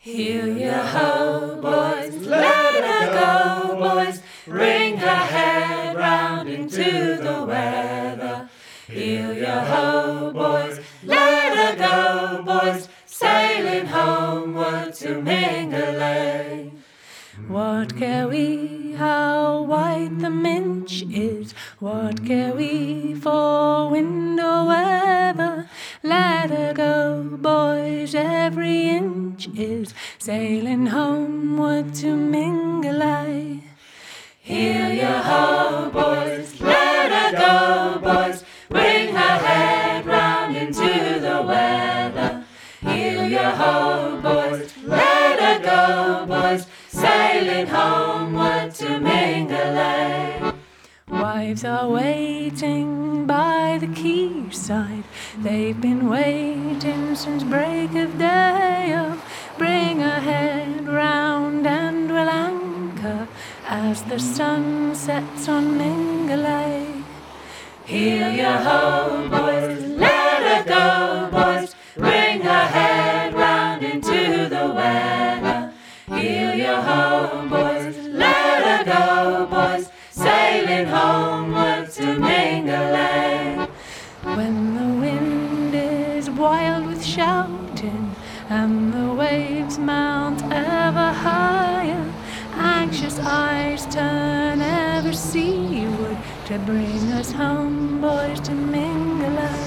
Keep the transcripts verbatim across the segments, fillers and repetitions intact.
Heel your ho, boys, let her go, boys, bring her head round into the weather. Heel your ho, boys, let her go, boys, sailing homeward to Mingulay. What care we how white the minch is? What care we for wind or weather? Let her go, boys, every inch is sailing homeward to Mingulay. Heel your ho, boys, let her go, boys, bring her head round into the weather. Heel your ho, boys, let her go, boys, sailing homeward to Mingulay. Wives are waiting by the quayside. They've been waiting since break of day. Oh, bring her head round and we'll anchor as the sun sets on Mingulay. Heel your ho, boys, let her go, boys, bring her head round into the weather. Heel your ho, boys, let her go, boys, sailing homeward to Mingulay. When the wind is wild with shouting and the waves mount ever higher, anxious eyes turn ever seaward to bring us home, boys, to Mingulay.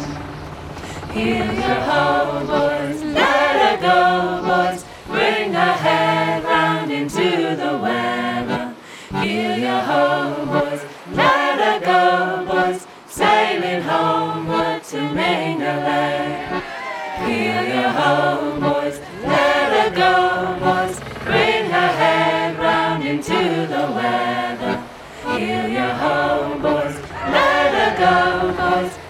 Heel your ho, boys, let her go, boys, bring her head round into the weather. Heel your ho, boys, let her go, boys, sailing homeward to Mingulay. Heel your ho, boys, let her go, boys, bring her head round into the weather. Heel your ho, boys, let her go, boys,